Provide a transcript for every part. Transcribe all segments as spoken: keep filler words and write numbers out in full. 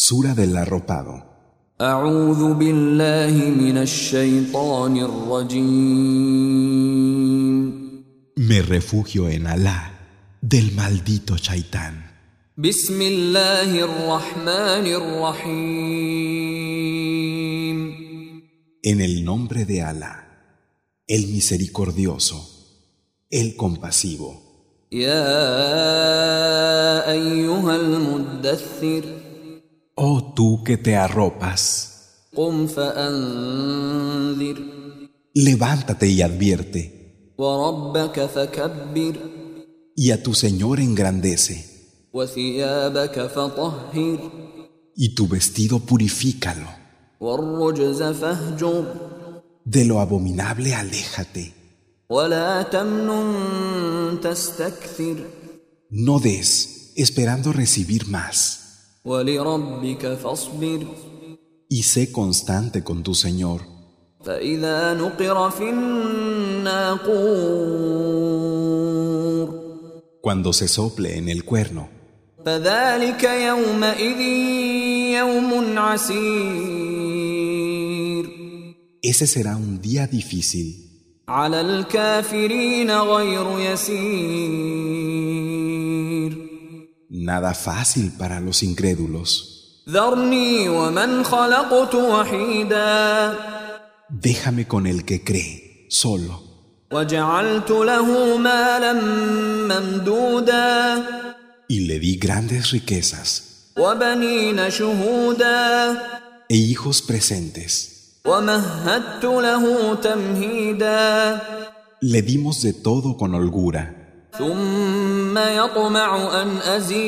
Sura del arropado. أعوذ بالله من الشيطان الرجيم. Me refugio en Alá del maldito Shaitán. بسم الله الرحمن الرحيم. En el nombre de Alá, el misericordioso, el compasivo. يا أيها المدثر. Oh tú que te arropas, قم فأنذر. levántate y advierte, وربك فكبر. y a tu Señor engrandece, وثيابك فطهر. y tu vestido purifícalo. والرجز فاهجر. De lo abominable aléjate. ولا تمنن تستكثر. No des, esperando recibir más. ولربك فاصبر. Y sé constante con tu Señor. فإذا نقر في الناقور. Cuando se sople en el cuerno, فذلك يومئذ يوم عسير. ese será un día difícil. على الكافرين غير يسير. Nada fácil para los incrédulos. ذرني ومن خلقت وحيدا. Déjame con el que cree, solo. وجعلت له مالا ممدودا. Y le di grandes riquezas وبنين شهودا. e hijos presentes. ومهدت له تمهيدا. Le dimos de todo con holgura. ثم يطمع أن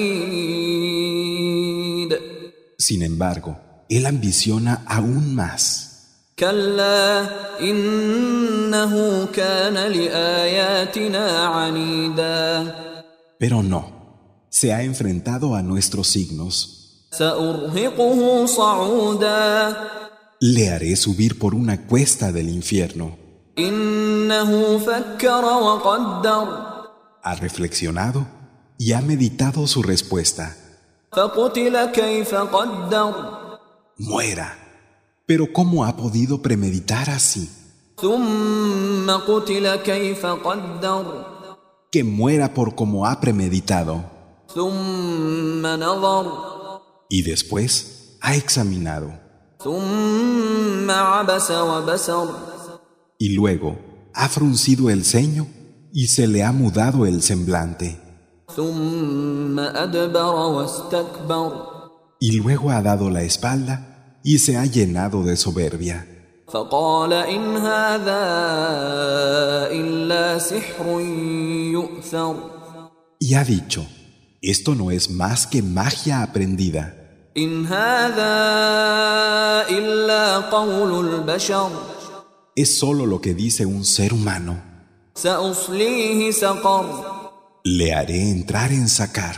أزيد. Sin embargo, él ambiciona aún más. كلا إنه كان لآياتنا عنيدا. Pero no, se ha enfrentado a nuestros signos. سأرهقه صعودا. Le haré subir por una cuesta del infierno. إنه فكر وقدر. Ha reflexionado y ha meditado su respuesta. فقتل كيف قدر. Muera. Pero ¿cómo ha podido premeditar así? ثم قتل كيف قدر. Que muera por como ha premeditado. ثم نظر. Y después ha examinado. ثم عبس وبسر. Y luego ha fruncido el ceño y se le ha mudado el semblante. ثم أدبر واستكبر. Y luego ha dado la espalda y se ha llenado de soberbia. فقال إن هذا إلا سحر يؤثر. Y ha dicho, esto no es más que magia aprendida. إن هذا إلا قول البشر. Es solo lo que dice un ser humano. سأصليه سقر. Le haré entrar en sacar.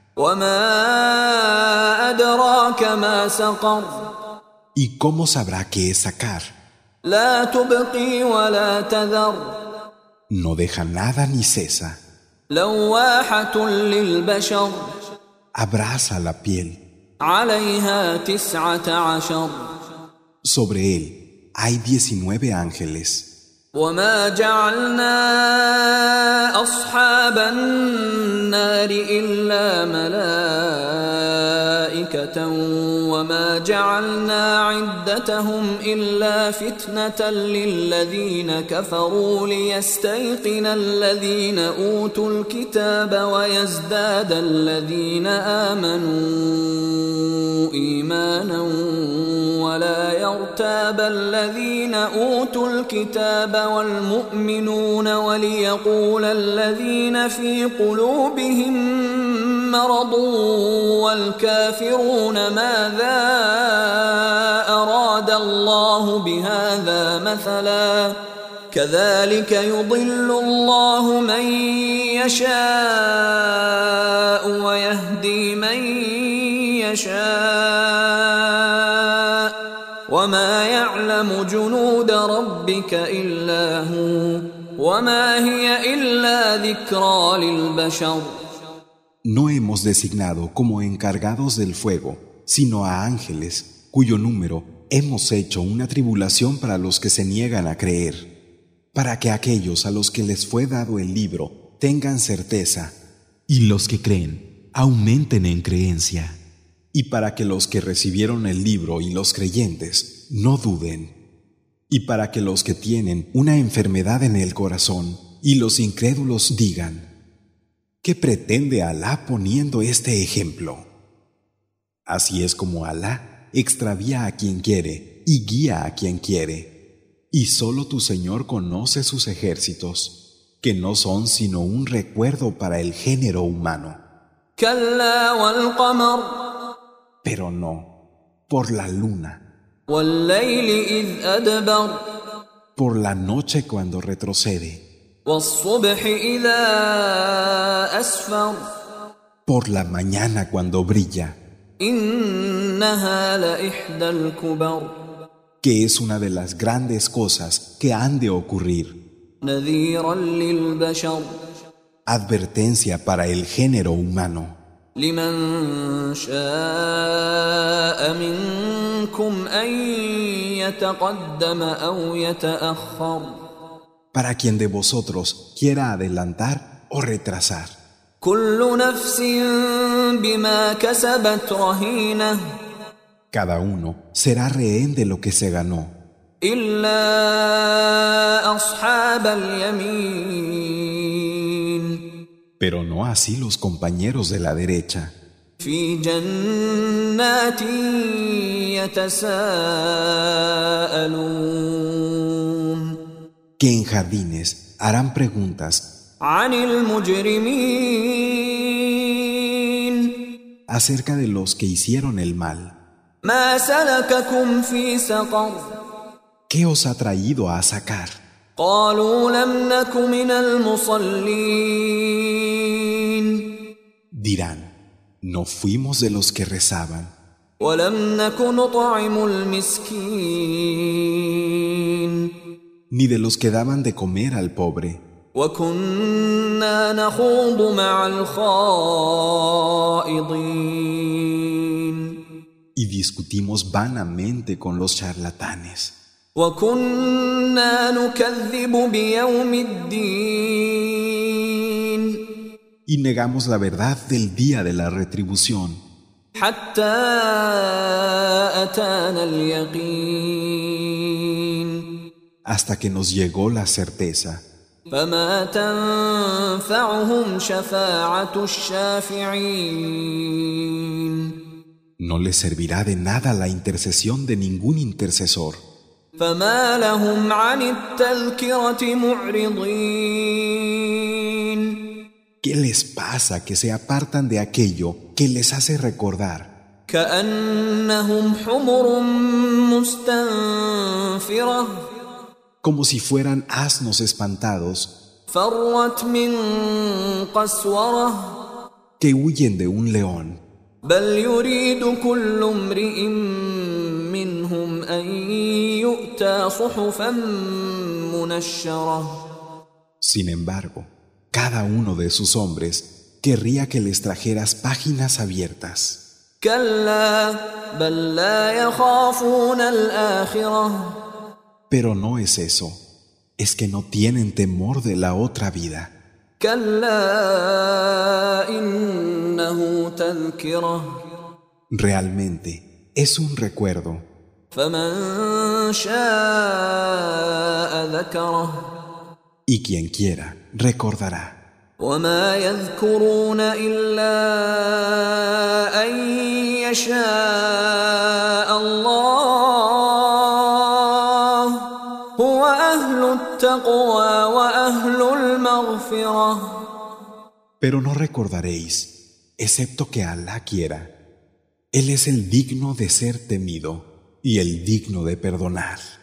وما أدراك ما سقر. ¿Y cómo sabrá qué es sacar? لا تبقي ولا تذر. No deja nada ni cesa. لواحة للبشر. Abraza la piel. عليها تسعة عشر. Sobre él hay diecinueve ángeles. وما جعلنا أصحاب النار إلا ملائكة وما جعلنا عدتهم إلا فتنة للذين كفروا ليستيقن الذين أوتوا الكتاب ويزداد الذين آمنوا إيمانا ولا يرتاب الذين أوتوا الكتاب والمؤمنون وليقول الذين في قلوبهم مرض والكافرون ماذا أراد الله بهذا مثلا كذلك يضل الله من يشاء ويهدي من يشاء وما يعلم جنود ربك إلا هو وما هي إلا ذكرى للبشر. No hemos designado como encargados del fuego sino a ángeles, cuyo número hemos hecho una tribulación para los que se niegan a creer, para que aquellos a los que les fue dado el libro tengan certeza, y los que creen aumenten en creencia, y para que los que recibieron el libro y los creyentes no duden, y para que los que tienen una enfermedad en el corazón y los incrédulos digan: ¿qué pretende Alá poniendo este ejemplo? Así es como Alá extravía a quien quiere y guía a quien quiere, y solo tu Señor conoce sus ejércitos, que no son sino un recuerdo para el género humano. كلا والقمر Pero no, por la luna, والليل إذ أدبر por la noche cuando retrocede, والصبح إذا أسفر por la mañana cuando brilla, إنها لإحدى الكبر que es una de las grandes cosas que han de ocurrir, نذيرا للبشر advertencia para el género humano, لمن شاء منكم أن يتقدم أو يتأخر para quien de vosotros quiera adelantar o retrasar. كل نفس بما كسبت رهينة Cada uno será rehén de lo que se ganó, إلا أصحاب اليمين pero no así los compañeros de la derecha, في جنات يتساءلون que en jardines harán preguntas عن المجرمين acerca de los que hicieron el mal. ما سلككم في سقر ¿Qué os ha traído a sacar? قالوا لم نك من المصلين Dirán: no fuimos de los que rezaban, ولم نك نطعم المسكين ni de los que daban de comer al pobre, وكنا نخوض مع الخائضين y discutimos vanamente con los charlatanes, وكنا نكذب بيوم الدين y negamos la verdad del día de la retribución, حتى أتانا اليقين hasta que nos llegó la certeza. فما تنفعهم شفاعة الشافعين No les servirá de nada la intercesión de ningún intercesor. فما لهم عن التذكرة معرضين ¿Qué les pasa que se apartan de aquello que les hace recordar? كأنهم حمر مستنفرة Como si fueran asnos espantados فرت من قسورة que huyen de un león. بل يريد كل امرئ منهم أن يؤتى صحفا منشرة Sin embargo, cada uno de sus hombres querría que les trajeras páginas abiertas. كلا بل لا يخافون الآخرة Pero no es eso, es que no tienen temor de la otra vida. كلا إنه تذكرة Realmente es un recuerdo. فمن شاء ذكره Y quien quiera, recordará. وما يذكرون إلا أن يشاء الله هو أهل التقوى وأهل المغفرة Pero no recordaréis, excepto que Alá quiera. Él es el digno de ser temido y el digno de perdonar.